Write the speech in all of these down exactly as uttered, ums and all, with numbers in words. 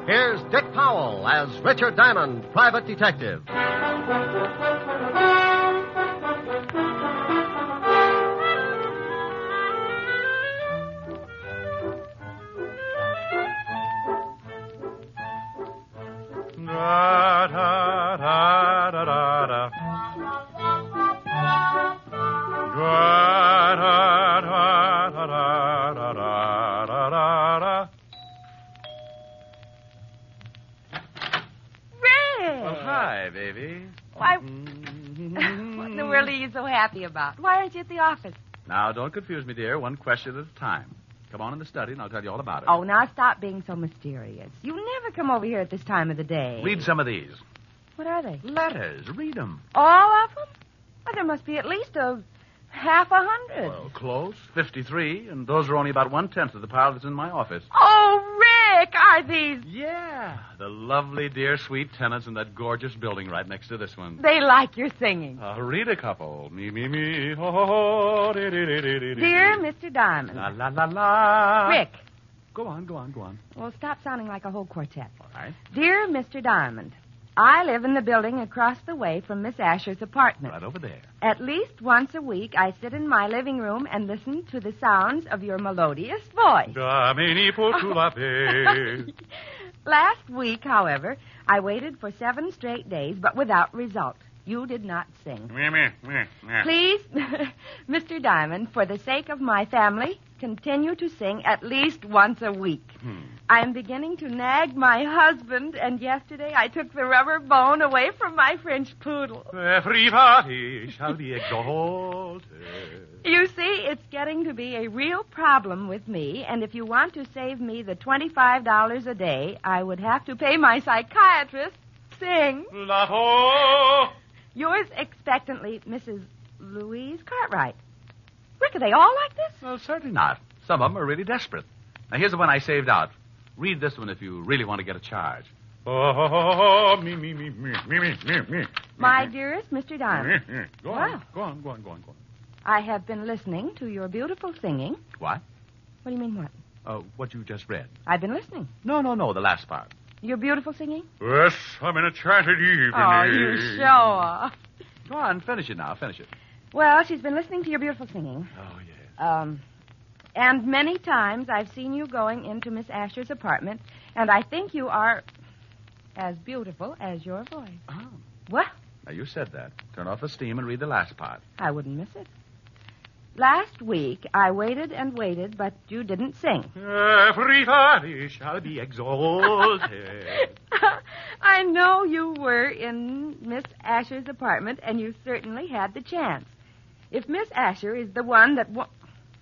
Here's Dick Powell as Richard Diamond, private detective. Da, da, da, da, da, da. Da, da, da, da, da, da, da, da, da. Rick! Oh, hi, baby. Why, what in the world are you so happy about? Why aren't you at the office? Now, don't confuse me, dear. One question at a time. Come on in the study, and I'll tell you all about it. Oh, now stop being so mysterious. You never come over here at this time of the day. Read some of these. What are they? Letters. Read them. All of them? Well, there must be at least a half a hundred. Well, close. Fifty-three, and those are only about one-tenth of the pile that's in my office. Oh, Rick, are these... Yeah, the lovely, dear, sweet tenants in that gorgeous building right next to this one. They like your singing. Uh, read a couple. Me, me, me. Ho, ho, ho. Dee, dee, dee, dee, dee, Dear dee. Mister Diamond. La, la, la, la. Rick. Go on, go on, go on. Well, stop sounding like a whole quartet. All right. Dear Mister Diamond, I live in the building across the way from Miss Asher's apartment. Right over there. At least once a week, I sit in my living room and listen to the sounds of your melodious voice. Damini potulape. Last week, however, I waited for seven straight days, but without result. You did not sing. Me, me, me, me. Please, Mister Diamond, for the sake of my family, continue to sing at least once a week. Hmm. I'm beginning to nag my husband, and yesterday I took the rubber bone away from my French poodle. Everybody shall be exalted. You see, it's getting to be a real problem with me, and if you want to save me the twenty-five dollars a day, I would have to pay my psychiatrist. Sing. La-ho. Yours expectantly, Missus Louise Cartwright. Rick, are they all like this? Well, certainly not. Some of them are really desperate. Now, here's the one I saved out. Read this one if you really want to get a charge. Oh, me, me, me, me, me, me, me, me. My dearest Mister Diamond, Go Wow. on, go on, go on, go on, go on. I have been listening to your beautiful singing. What? What do you mean, what? Oh, what you just read. I've been listening. No, no, no, the last part. Your beautiful singing? Yes, I'm in a enchanted evening. Oh, you show off. Go on, finish it now, finish it. Well, she's been listening to your beautiful singing. Oh, yes. Um, and many times I've seen you going into Miss Asher's apartment, and I think you are as beautiful as your voice. Oh. What? Now, you said that. Turn off the steam and read the last part. I wouldn't miss it. Last week, I waited and waited, but you didn't sing. Everybody shall be exalted. I know you were in Miss Asher's apartment, and you certainly had the chance. If Miss Asher is the one that wo-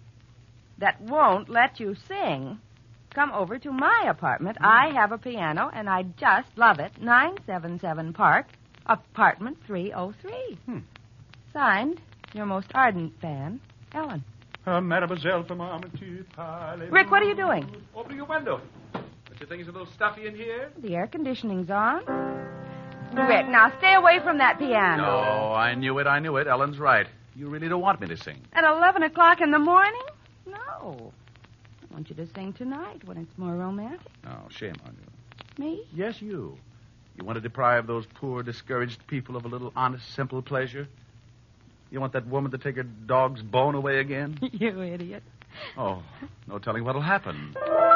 that won't let you sing, come over to my apartment. Mm. I have a piano, and I just love it. nine seventy-seven Park, apartment three oh three. Hmm. Signed, your most ardent fan, Ellen. Uh, Mademoiselle from Armitage. Rick, what are you doing? Opening your window. Don't you think it's a little stuffy in here? The air conditioning's on. Rick, now stay away from that piano. No, I knew it, I knew it. Ellen's right. You really don't want me to sing. At eleven o'clock in the morning? No. I want you to sing tonight when it's more romantic. Oh, shame on you. Me? Yes, you. You want to deprive those poor, discouraged people of a little honest, simple pleasure? You want that woman to take her dog's bone away again? You idiot. Oh, no telling what'll happen.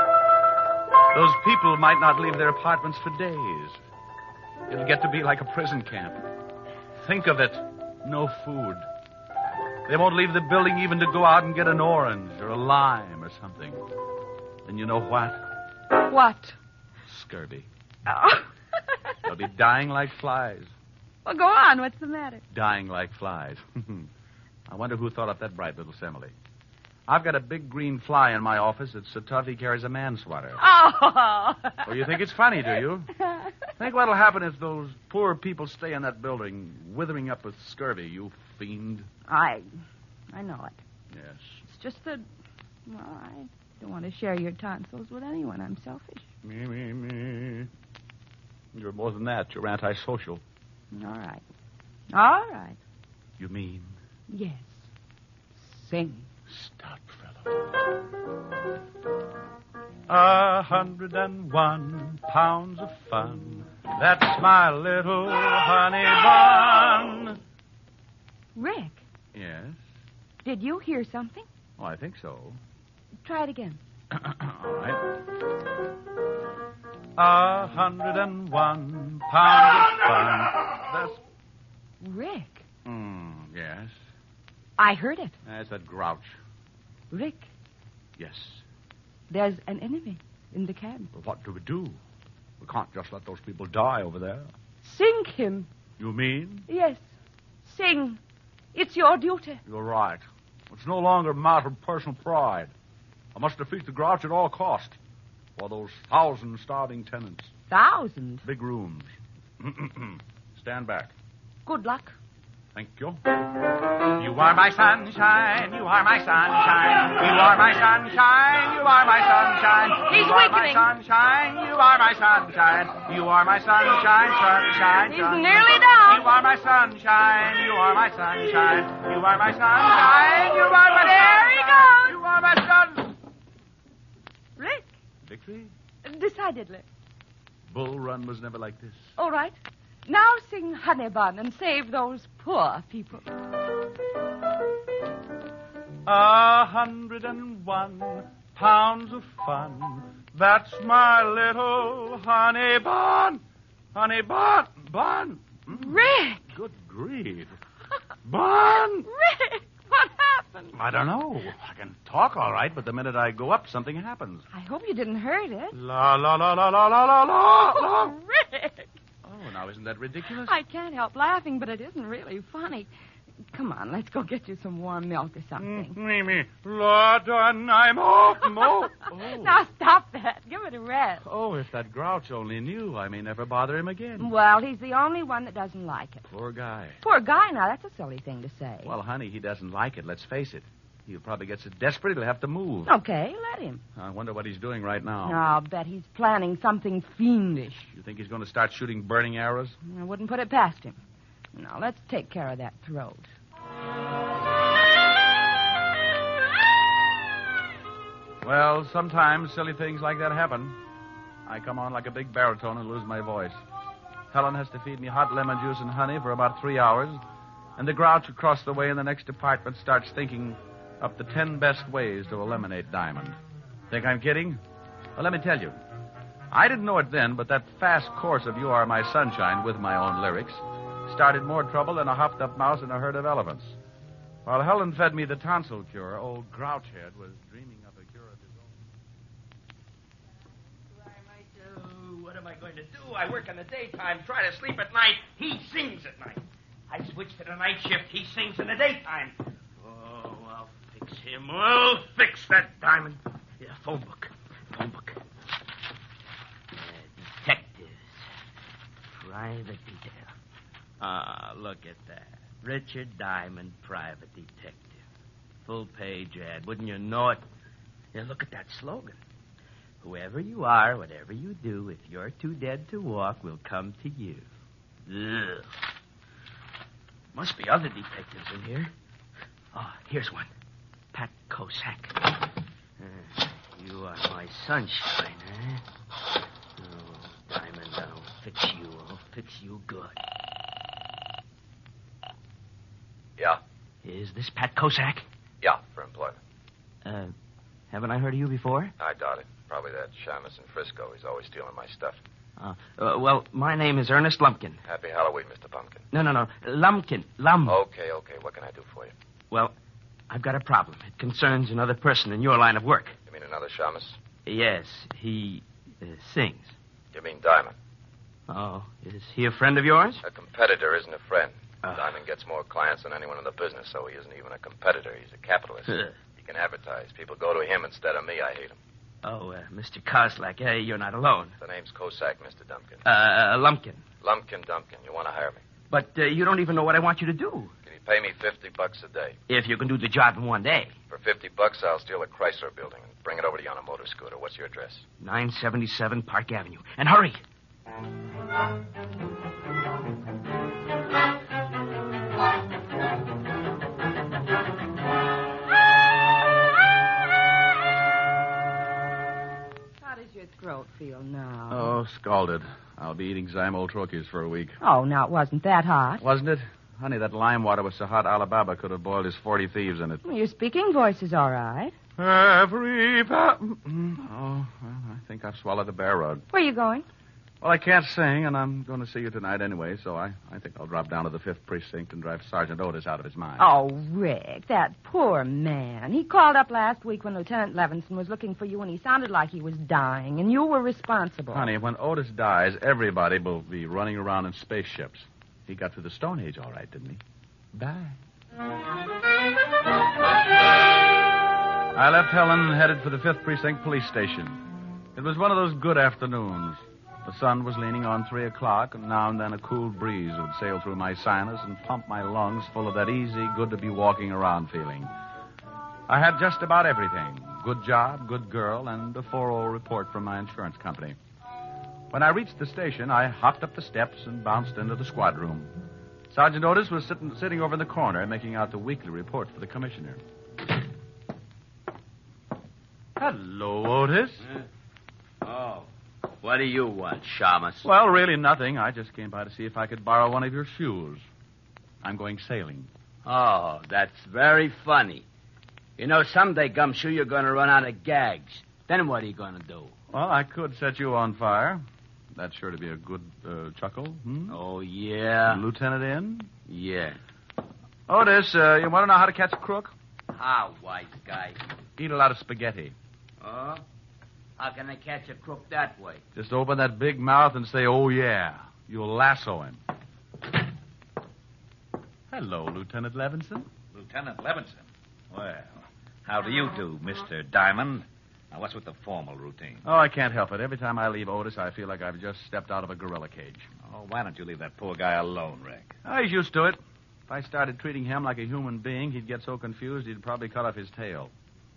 Those people might not leave their apartments for days. It'll get to be like a prison camp. Think of it. No food. They won't leave the building even to go out and get an orange or a lime or something. And you know what? What? Scurvy. Oh. They'll be dying like flies. Well, go on. What's the matter? Dying like flies. I wonder who thought up that bright little simile. I've got a big green fly in my office that's so tough he carries a man swatter. Oh. Well, you think it's funny, do you? Think what'll happen if those poor people stay in that building, withering up with scurvy, you fiend. I, I know it. Yes. It's just that, well, I don't want to share your tonsils with anyone. I'm selfish. Me, me, me. You're more than that. You're antisocial. All right. All right. You mean? Yes. Sing. Stop, fellow. A hundred and one pounds of fun. That's my little honey bun. Rick, Yes? did you hear something? Oh, I think so. Try it again. All right. A hundred and one pounds of fun. That's... Rick, Mm, yes. I heard it. That's that grouch. Rick, Yes. there's an enemy in the camp. Well, what do we do? We can't just let those people die over there. Sing him. You mean? Yes, sing. It's your duty. You're right. It's no longer a matter of personal pride. I must defeat the grouch at all cost. For those thousand starving tenants. Thousand. Big rooms. Stand back. Good luck. Thank you. You are my sunshine. You are my sunshine. You are my sunshine. You are my sunshine. He's you are my weakening. sunshine. You are my sunshine. You are my sunshine. Sunshine. He's sunshine. nearly down. You are my sunshine. You are my sunshine. You are my sunshine. You are my There he sunshine. goes. You are my sun. Rick, Victory? decidedly. Bull Run was never like this. All right. Now sing Honey Bun and save those poor people. A hundred and one pounds of fun. That's my little honey bun. Honey bun. Bun. Mm, Rick! good grief. Bun. Rick! What happened? I don't know. I can talk all right, but the minute I go up, something happens. I hope you didn't hurt it. La, la, la, la, la, la, la, la. Oh, Rick! Oh, now isn't that ridiculous? I can't help laughing, but it isn't really funny. Come on, let's go get you some warm milk or something. Mimi. Lord, I'm off. Mo. Oh. Now stop that. Give it a rest. Oh, if that grouch only knew, I may never bother him again. Well, he's the only one that doesn't like it. Poor guy. Poor guy, now, that's a silly thing to say. Well, honey, he doesn't like it. Let's face it. He'll probably get so desperate he'll have to move. Okay, let him. I wonder what he's doing right now. I'll bet he's planning something fiendish. You think he's going to start shooting burning arrows? I wouldn't put it past him. Now, let's take care of that throat. Well, sometimes silly things like that happen. I come on like a big baritone and lose my voice. Helen has to feed me hot lemon juice and honey for about three hours, and the grouch across the way in the next apartment starts thinking up the ten best ways to eliminate Diamond. Think I'm kidding? Well, let me tell you. I didn't know it then, but that fast course of You Are My Sunshine with my own lyrics started more trouble than a hopped-up mouse in a herd of elephants. While Helen fed me the tonsil cure, old Grouchhead was dreaming up a cure of his own. What am I do? What am I going to do? I work in the daytime, try to sleep at night. He sings at night. I switch to the night shift. He sings in the daytime. Oh, I'll fix him. I'll fix that Diamond. Yeah, phone book. Phone book. Uh, detectives. Private detail. Ah, look at that. Richard Diamond, private detective. Full page ad. Wouldn't you know it? Yeah, look at that slogan. Whoever you are, whatever you do, if you're too dead to walk, we'll come to you. Ugh. Must be other detectives in here. Oh, here's one. Pat Kosak. Uh, you are my sunshine, huh? Oh, Diamond, I'll fix you. I'll fix you good. Yeah, Is this Pat Kosak? yeah, for employment. Uh, haven't I heard of you before? I doubt it. Probably that Shamus in Frisco. He's always stealing my stuff. Uh, uh, well, my name is Ernest Lumpkin. Happy Halloween, Mister Pumpkin. No, no, no. Lumpkin. Lum. Okay, okay. What can I do for you? Well, I've got a problem. It concerns another person in your line of work. You mean another Shamus? Yes, he uh, sings. You mean Diamond? Oh, is he a friend of yours? A competitor isn't a friend. Ah. Diamond gets more clients than anyone in the business, so he isn't even a competitor. He's a capitalist. Huh. He can advertise. People go to him instead of me. I hate him. Oh, uh, Mister Koslak, hey, you're not alone. The name's Kosak, Mister Dumpkin. Uh, Lumpkin. Lumpkin Dumpkin. You want to hire me? But uh, you don't even know what I want you to do. Can you pay me fifty bucks a day? If you can do the job in one day. For fifty bucks, I'll steal a Chrysler building and bring it over to you on a motor scooter. What's your address? nine seventy-seven Park Avenue. And hurry. your throat feel now? Oh, scalded. I'll be eating Zymol troches for a week. Oh, now it wasn't that hot. Wasn't it? Honey, that lime water was so hot Alibaba could have boiled his forty thieves in it. Well, your speaking voice is all right. Every... Pa- oh, well, I think I've swallowed a bear rug. Where are you going? Well, I can't sing, and I'm going to see you tonight anyway, so I, I think I'll drop down to the fifth Precinct and drive Sergeant Otis out of his mind. Oh, Rick, that poor man. He called up last week when Lieutenant Levinson was looking for you, and he sounded like he was dying, and you were responsible. Honey, when Otis dies, everybody will be running around in spaceships. He got through the Stone Age all right, didn't he? Bye. I left Helen and headed for the fifth Precinct police station. It was one of those good afternoons. The sun was leaning on three o'clock, and now and then a cool breeze would sail through my sinus and pump my lungs full of that easy, good-to-be-walking-around feeling. I had just about everything. Good job, good girl, and a four oh report from my insurance company. When I reached the station, I hopped up the steps and bounced into the squad room. Sergeant Otis was sitting, sitting over in the corner, making out the weekly report for the commissioner. Hello, Otis. Uh, oh. What do you want, Shamus? Well, really nothing. I just came by to see if I could borrow one of your shoes. I'm going sailing. Oh, that's very funny. You know, someday, Gumshoe, you're going to run out of gags. Then what are you going to do? Well, I could set you on fire. That's sure to be a good uh, chuckle. Hmm? Oh, yeah? Lieutenant in? Yeah. Otis, uh, you want to know how to catch a crook? How, wise guy? Eat a lot of spaghetti. Oh? How can I catch a crook that way? Just open that big mouth and say, oh, yeah. You'll lasso him. Hello, Lieutenant Levinson. Lieutenant Levinson? Well, how do you do, Mister Diamond? Now, what's with the formal routine? Oh, I can't help it. Every time I leave Otis, I feel like I've just stepped out of a gorilla cage. Oh, why don't you leave that poor guy alone, Rick? Oh, he's used to it. If I started treating him like a human being, he'd get so confused he'd probably cut off his tail.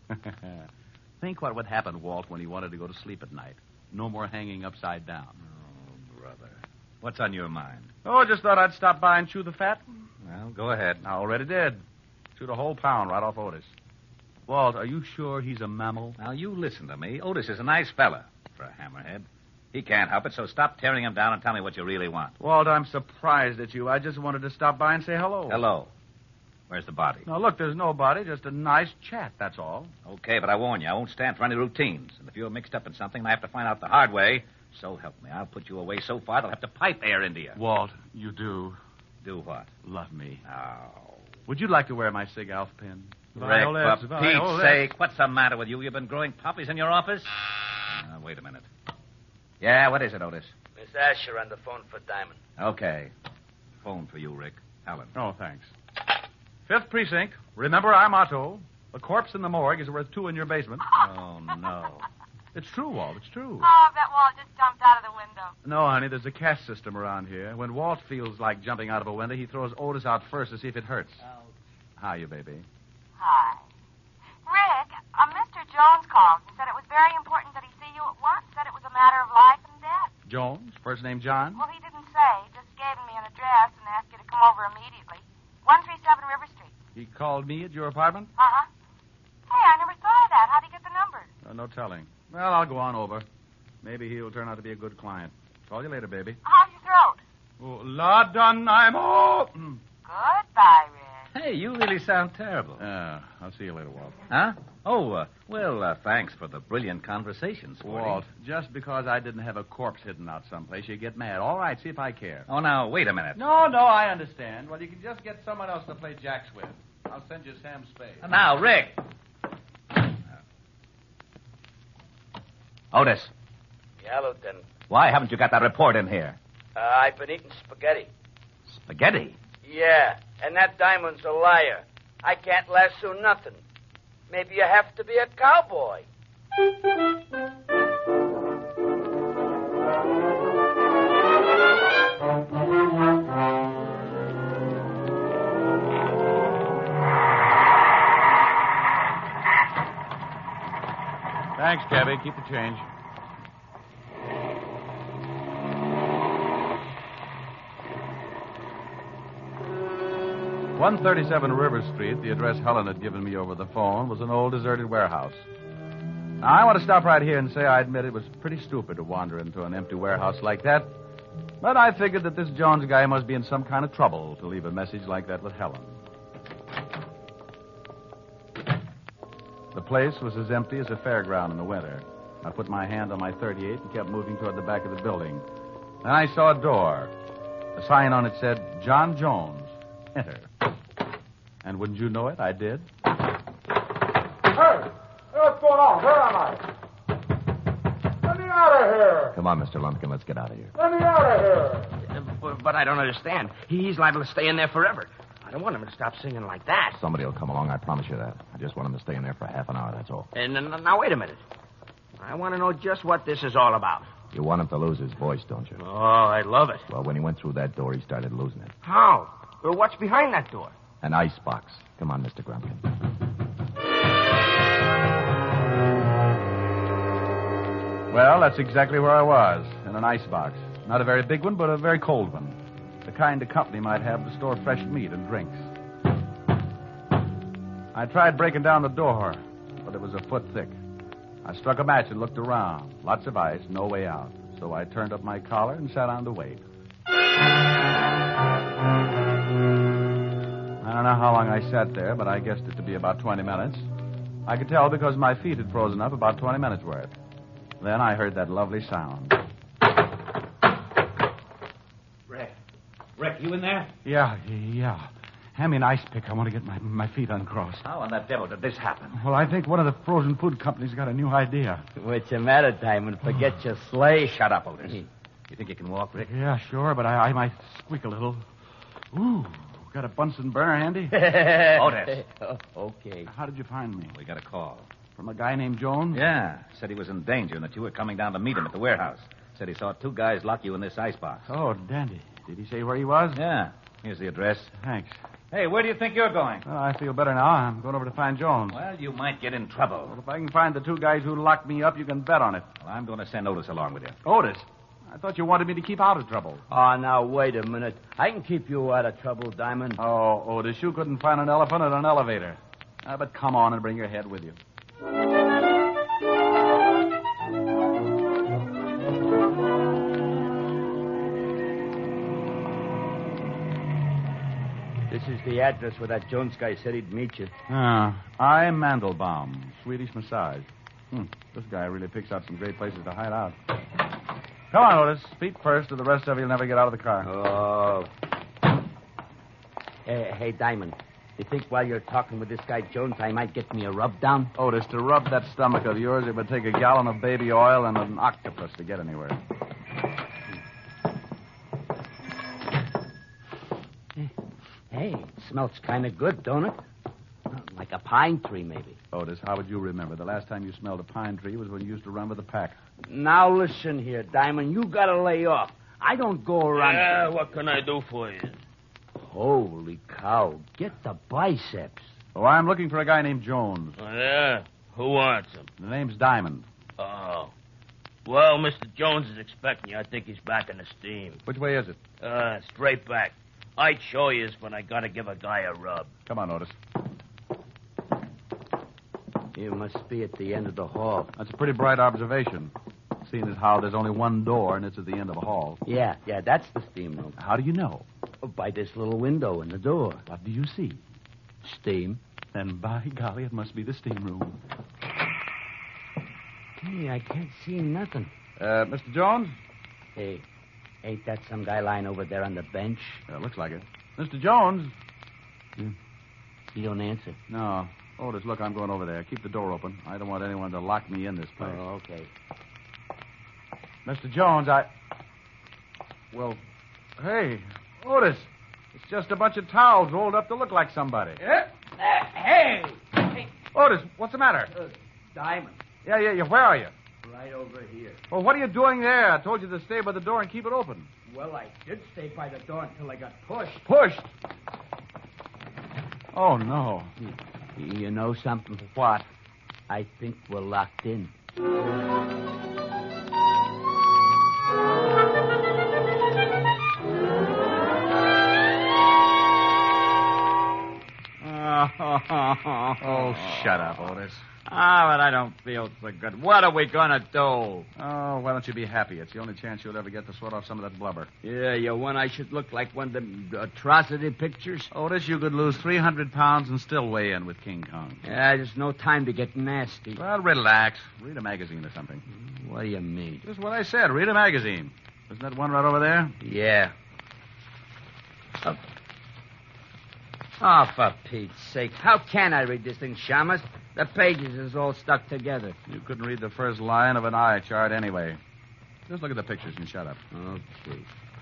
Think what would happen, Walt, when he wanted to go to sleep at night. No more hanging upside down. Oh, brother. What's on your mind? Oh, just thought I'd stop by and chew the fat. Well, go ahead. I already did. Chewed a whole pound right off Otis. Walt, are you sure he's a mammal? Now, you listen to me. Otis is a nice fella for a hammerhead. He can't help it, so stop tearing him down and tell me what you really want. Walt, I'm surprised at you. I just wanted to stop by and say hello. Hello. Where's the body? Now, look, there's no body, just a nice chat, that's all. Okay, but I warn you, I won't stand for any routines. And if you're mixed up in something and I have to find out the hard way, so help me, I'll put you away so far they'll have to pipe air into you. Walt, you do Do what? love me. Oh. Would you like to wear my Sig Alf pin? Rick, Violets, for violets. Pete's sake, what's the matter with you? You've been growing poppies in your office? Uh, wait a minute. Yeah, what is it, Otis? Miss Asher on the phone for Diamond. Okay. Phone for you, Rick. Helen. Oh, thanks. Fifth Precinct. Remember our motto. A corpse in the morgue is worth two in your basement. Oh, no. It's true, Walt. It's true. Oh, I bet Walt just jumped out of the window. No, honey, there's a cash system around here. When Walt feels like jumping out of a window, he throws Otis out first to see if it hurts. Oh. How are you, baby? Hi. Rick, uh, Mister Jones called and said it was very important that he see you at once. Said it was a matter of life and death. Jones? First name John? Well, he didn't say. He just gave me an address and asked you to come over immediately. one three seven River Street. He called me at your apartment? Uh-huh. Hey, I never thought of that. How'd he get the number? Uh, no telling. Well, I'll go on over. Maybe he'll turn out to be a good client. Call you later, baby. How's your throat? Oh, la done, I'm all. Goodbye, Rick. Hey, you really sound terrible. Uh, I'll see you later, Walt. Huh? Oh, uh, well, uh, thanks for the brilliant conversation, Sporty. Walt, just because I didn't have a corpse hidden out someplace, you get mad. All right, see if I care. Oh, now, wait a minute. No, no, I understand. Well, you can just get someone else to play jacks with. I'll send you Sam Spade. Now, Rick. Otis, Yeah, Lieutenant. why haven't you got that report in here? Uh, I've been eating spaghetti. Spaghetti? Yeah, and that Diamond's a liar. I can't lasso nothing. Maybe you have to be a cowboy. Thanks, Cabby. Keep the change. one thirty-seven River Street, the address Helen had given me over the phone, was an old deserted warehouse. Now, I want to stop right here and say I admit it was pretty stupid to wander into an empty warehouse like that. But I figured that this Jones guy must be in some kind of trouble to leave a message like that with Helen. The place was as empty as a fairground in the winter. I put my hand on my thirty-eight and kept moving toward the back of the building. Then I saw a door. A sign on it said, John Jones. Enter. And wouldn't you know it, I did. Hey! What's going on? Where am I? Let me out of here! Come on, Mister Lumpkin, let's get out of here. Let me out of here! Uh, but, but I don't understand. He's liable to stay in there forever. I don't want him to stop singing like that. Somebody will come along, I promise you that. I just want him to stay in there for half an hour, that's all. And uh, now, wait a minute. I want to know just what this is all about. You want him to lose his voice, don't you? Oh, I love it. Well, when he went through that door, he started losing it. How? Well, what's behind that door? An ice box. Come on, Mister Grumpkin. Well, that's exactly where I was, in an ice box. Not a very big one, but a very cold one. The kind a company might have to store fresh meat and drinks. I tried breaking down the door, but it was a foot thick. I struck a match and looked around. Lots of ice, no way out. So I turned up my collar and sat down to wait. I don't know how long I sat there, but I guessed it to be about twenty minutes. I could tell because my feet had frozen up about twenty minutes worth. Then I heard that lovely sound. Rick. Rick, you in there? Yeah, yeah. Hand me an ice pick. I want to get my, my feet uncrossed. How on the devil did this happen? Well, I think one of the frozen food companies got a new idea. What's the matter, Diamond? Forget your sleigh. Shut up, Otis. You think you can walk, Rick? Yeah, sure, but I, I might squeak a little. Ooh, got a Bunsen burner handy? Otis. Oh, okay. How did you find me? We got a call. From a guy named Jones? Yeah. Said he was in danger and that you were coming down to meet him at the warehouse. Said he saw two guys lock you in this icebox. Oh, dandy. Did he say where he was? Yeah. Here's the address. Thanks. Hey, where do you think you're going? Well, I feel better now. I'm going over to find Jones. Well, you might get in trouble. Well, if I can find the two guys who locked me up, you can bet on it. Well, I'm going to send Otis along with you. Otis? I thought you wanted me to keep out of trouble. Oh, now, wait a minute. I can keep you out of trouble, Diamond. Oh, Otis, you couldn't find an elephant at an elevator. Uh, but come on and bring your head with you. This is the address where that Jones guy said he'd meet you. Ah, I'm Mandelbaum, Swedish massage. Hmm, this guy really picks out some great places to hide out. Come on, Otis. Feet first, or the rest of you'll never get out of the car. Oh. Hey, hey, Diamond. You think while you're talking with this guy Jones, I might get me a rub down? Otis, to rub that stomach of yours, it would take a gallon of baby oil and an octopus to get anywhere. Hey, it smells kind of good, don't it? Like a pine tree, maybe. Otis, how would you remember? The last time you smelled a pine tree was when you used to run with a pack. Now listen here, Diamond. You gotta lay off. I don't go around... Yeah, what can I do for you? Holy cow. Get the biceps. Oh, I'm looking for a guy named Jones. Oh, yeah? Who wants him? The name's Diamond. Oh. Well, Mister Jones is expecting you. I think he's back in the steam. Which way is it? Uh, straight back. I'd show you, but I gotta give a guy a rub. Come on, Otis. You must be at the end of the hall. That's a pretty bright observation, seeing as how there's only one door and it's at the end of a hall. Yeah, yeah, that's the steam room. How do you know? By this little window in the door. What do you see? Steam. Then, by golly, it must be the steam room. Hey, I can't see nothing. Uh, Mister Jones? Hey, ain't that some guy lying over there on the bench? Uh, looks like it. Mister Jones? Hmm. He don't answer. No. Otis, look, I'm going over there. Keep the door open. I don't want anyone to lock me in this place. Oh, okay. Mister Jones, I... Well, hey, Otis, it's just a bunch of towels rolled up to look like somebody. Uh, hey! Hey! Otis, what's the matter? Uh, Diamond. Yeah, yeah, yeah. Where are you? Right over here. Well, what are you doing there? I told you to stay by the door and keep it open. Well, I did stay by the door until I got pushed. Pushed? Oh, no. You know something? What? I think we're locked in. Oh, Oh, shut up, Otis. Ah, but I don't feel so good. What are we going to do? Oh, why don't you be happy? It's the only chance you'll ever get to sort off some of that blubber. Yeah, you want I should look like one of them atrocity pictures? Otis, you could lose three hundred pounds and still weigh in with King Kong. Yeah, there's no time to get nasty. Well, relax. Read a magazine or something. What do you mean? Just what I said. Read a magazine. Isn't that one right over there? Yeah. Oh. Oh, for Pete's sake. How can I read this thing, Shamus? The pages is all stuck together. You couldn't read the first line of an eye chart anyway. Just look at the pictures and shut up. Okay.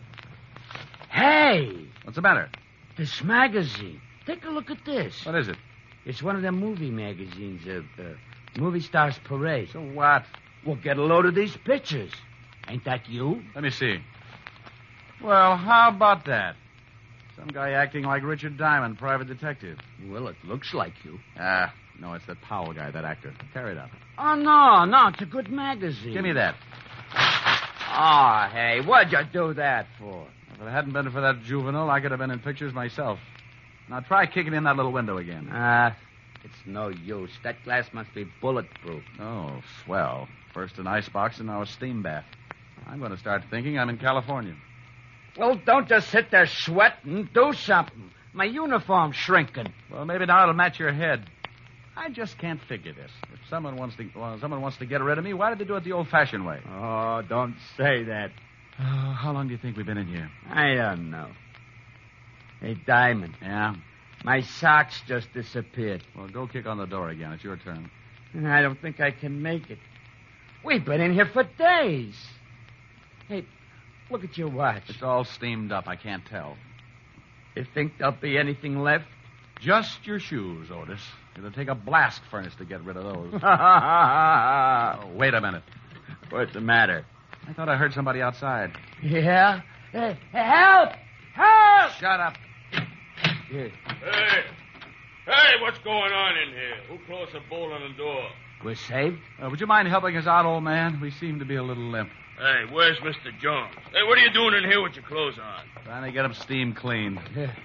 Hey! What's the matter? This magazine. Take a look at this. What is it? It's one of them movie magazines, uh, uh, Movie Stars Parade. So what? Well, get a load of these pictures. Ain't that you? Let me see. Well, how about that? Some guy acting like Richard Diamond, private detective. Well, it looks like you. Ah, no, it's that Powell guy, that actor. Tear it up. Oh, no, no, it's a good magazine. Give me that. Oh, hey, what'd you do that for? If it hadn't been for that juvenile, I could have been in pictures myself. Now try kicking in that little window again. Ah, uh, it's no use. That glass must be bulletproof. Oh, swell. First an icebox and now a steam bath. I'm going to start thinking I'm in California. Well, don't just sit there sweating. Do something. My uniform's shrinking. Well, maybe now it'll match your head. I just can't figure this. If someone wants to, well, someone wants to get rid of me, why did they do it the old-fashioned way? Oh, don't say that. Uh, how long do you think we've been in here? I don't know. Hey, Diamond. Yeah? My socks just disappeared. Well, go kick on the door again. It's your turn. I don't think I can make it. We've been in here for days. Hey, look at your watch. It's all steamed up. I can't tell. You think there'll be anything left? Just your shoes, Otis. It'll take a blast furnace to get rid of those. Oh, wait a minute. What's the matter? I thought I heard somebody outside. Yeah? Hey, help! Help! Shut up. Yeah. Hey! Hey, what's going on in here? Who closed the bolt on the door? We're saved? Uh, would you mind helping us out, old man? We seem to be a little limp. Hey, where's Mister Jones? Hey, what are you doing in here with your clothes on? Trying to get him steam cleaned.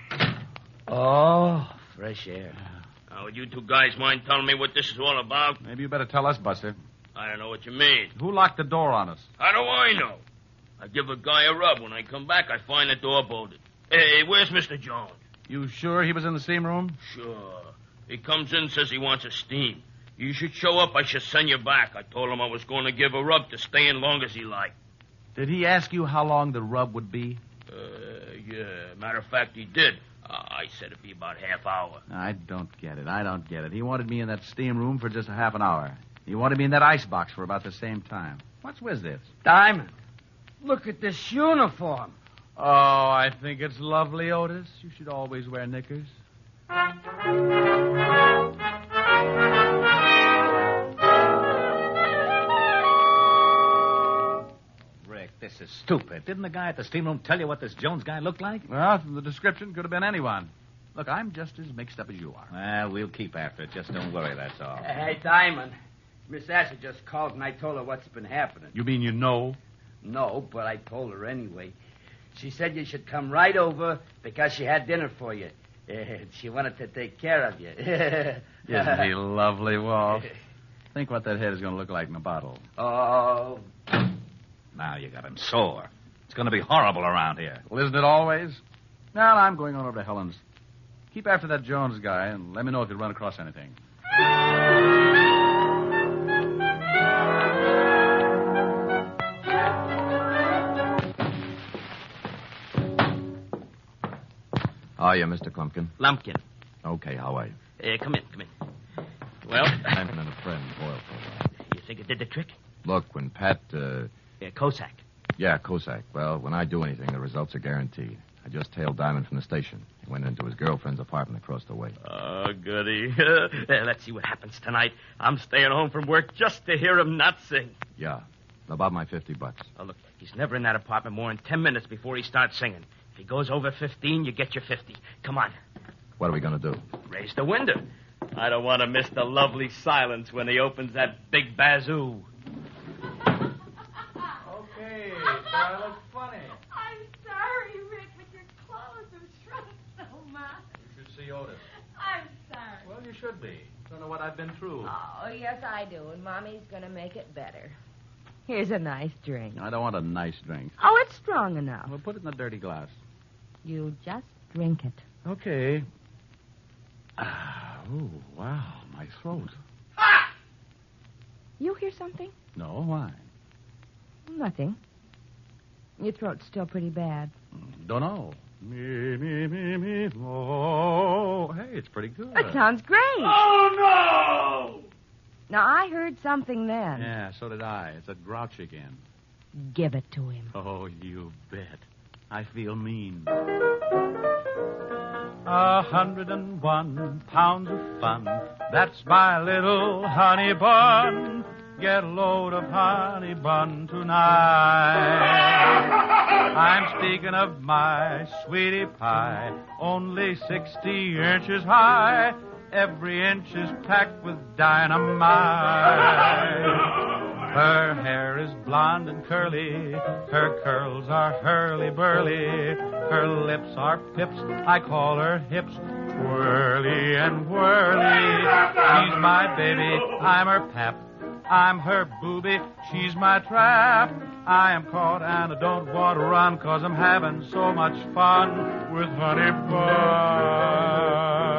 Oh, fresh air. Now, would you two guys mind telling me what this is all about? Maybe you better tell us, Buster. I don't know what you mean. Who locked the door on us? How do I know? I give a guy a rub. When I come back, I find the door bolted. Hey, where's Mister Jones? You sure he was in the steam room? Sure. He comes in and says he wants a steam. You should show up. I should send you back. I told him I was going to give a rub to stay in long as he liked. Did he ask you how long the rub would be? Uh, yeah. Matter of fact, he did. Uh, I said it'd be about half hour. I don't get it. I don't get it. He wanted me in that steam room for just a half an hour. He wanted me in that icebox for about the same time. What's with this? Diamond, look at this uniform. Oh, I think it's lovely, Otis. You should always wear knickers. Rick, this is stupid. Didn't the guy at the steam room tell you what this Jones guy looked like? Well, from the description, could have been anyone. Look, I'm just as mixed up as you are. Well, we'll keep after it. Just don't worry, that's all. Hey, Diamond, Miss Asher just called and I told her what's been happening. You mean you know? No, but I told her anyway. She said you should come right over because she had dinner for you. Uh, she wanted to take care of you. Isn't he lovely, Walt? Think what that head is going to look like in a bottle. Oh. Now you got him sore. It's going to be horrible around here. Well, isn't it always? Now, I'm going on over to Helen's. Keep after that Jones guy and let me know if you run across anything. How are you, Mister Klumpkin? Lumpkin. Okay, how are you? Uh, come in, come in. Well, I'm and a friend, Boyle, for a while. You think it did the trick? Look, when Pat, uh... Uh, Cossack. Yeah, Cossack. Well, when I do anything, the results are guaranteed. I just tailed Diamond from the station. He went into his girlfriend's apartment across the way. Oh, goody. uh, let's see what happens tonight. I'm staying home from work just to hear him not sing. Yeah. About my fifty bucks. Oh, look, he's never in that apartment more than ten minutes before he starts singing. If he goes over fifteen, you get your fifty. Come on. What are we going to do? Raise the window. I don't want to miss the lovely silence when he opens that big bazoo. Okay, so I look funny. I'm sorry, Rick, but your clothes have shrunk so much. You should see Otis. I'm sorry. Well, should be. Don't know what I've been through. Oh, yes, I do, and Mommy's going to make it better. Here's a nice drink. I don't want a nice drink. Oh, it's strong enough. Well, put it in a dirty glass. You just drink it. Okay. Ah, oh, wow, my throat. Ah! You hear something? No, why? Nothing. Your throat's still pretty bad. Don't know. Me, me, me, me, oh. Hey, it's pretty good. That sounds great. Oh, no! Now, I heard something then. Yeah, so did I. It's that grouch again. Give it to him. Oh, you bet. I feel mean. A hundred and one pounds of fun. That's my little honey bun. Get a load of honey bun tonight. I'm speaking of my sweetie pie, only sixty inches high. Every inch is packed with dynamite. Her hair is blonde and curly. Her curls are hurly-burly. Her lips are pips. I call her hips whirly and whirly. She's my baby. I'm her pap. I'm her booby. She's my trap. I am caught and I don't want to run 'cause I'm having so much fun with honey bun.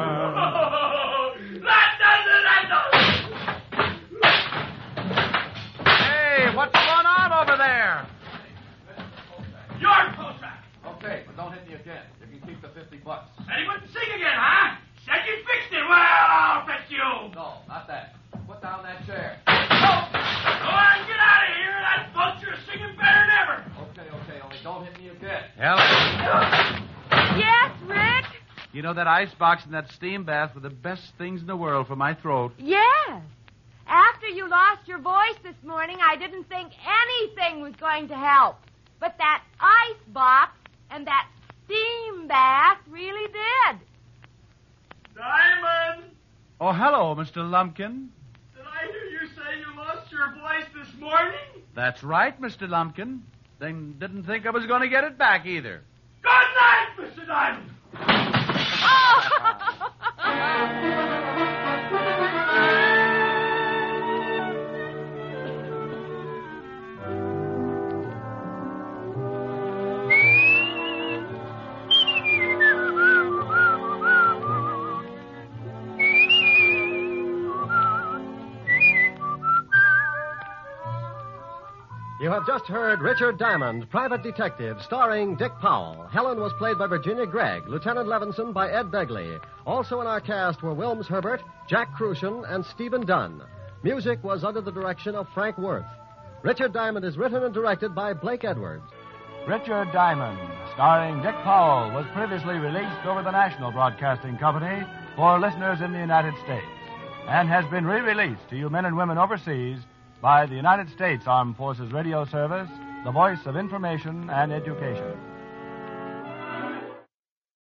What's going on over there? Your Kozak. Okay, but don't hit me again. You can keep the fifty bucks. Said he wouldn't sing again, huh? Said you fixed it. Well, I'll fix you. No, not that. Put down that chair. Oh, go on, get out of here. That vulture's singing better than ever. Okay, okay, only don't hit me again. Helen. Yes, Rick? You know, that ice box and that steam bath were the best things in the world for my throat. Yes. After you lost your voice this morning, I didn't think anything was going to help. But that ice box and that steam bath really did. Diamond, Oh, hello, Mister Lumpkin. did I hear you say you lost your voice this morning? That's right, Mister Lumpkin. They didn't think I was going to get it back either. Good night, Mister Diamond. You have just heard Richard Diamond, Private Detective, starring Dick Powell. Helen was played by Virginia Gregg, Lieutenant Levinson by Ed Begley. Also in our cast were Wilms Herbert, Jack Crucian, and Stephen Dunn. Music was under the direction of Frank Worth. Richard Diamond is written and directed by Blake Edwards. Richard Diamond, starring Dick Powell, was previously released over the National Broadcasting Company for listeners in the United States and has been re-released to you men and women overseas by the United States Armed Forces Radio Service, the voice of information and education.